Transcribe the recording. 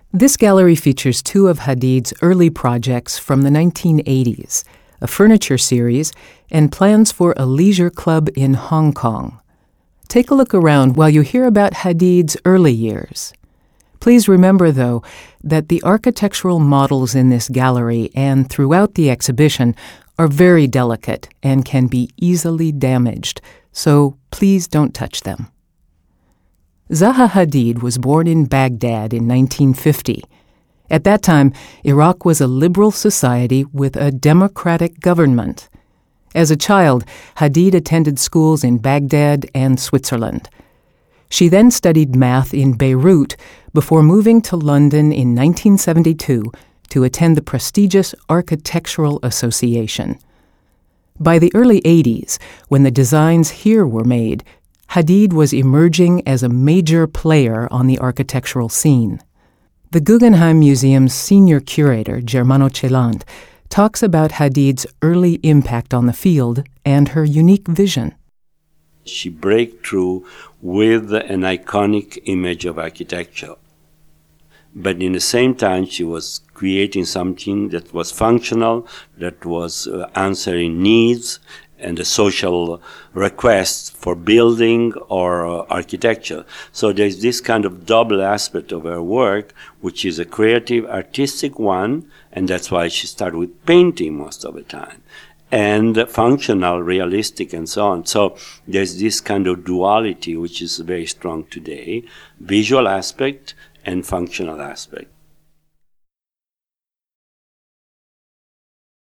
This gallery features two of Hadid's early projects from the 1980s, a furniture series and plans for a leisure club in Hong Kong. Take a look around while you hear about Hadid's early years. Please remember, though, that the architectural models in this gallery and throughout the exhibition are very delicate and can be easily damaged, so please don't touch them. Zaha Hadid was born in Baghdad in 1950. At that time, Iraq was a liberal society with a democratic government. As a child, Hadid attended schools in Baghdad and Switzerland. She then studied math in Beirut before moving to London in 1972 to attend the prestigious Architectural Association. By the early 80s, when the designs here were made, Hadid was emerging as a major player on the architectural scene. The Guggenheim Museum's senior curator, Germano Celant, talks about Hadid's early impact on the field and her unique vision. She broke through with an iconic image of architecture. But in the same time, she was creating something that was functional, that was answering needs and the social requests for building or architecture. So there's this kind of double aspect of her work, which is a creative, artistic one, and that's why she started with painting most of the time, and functional, realistic, and so on. So there's this kind of duality which is very strong today, visual aspect and functional aspect.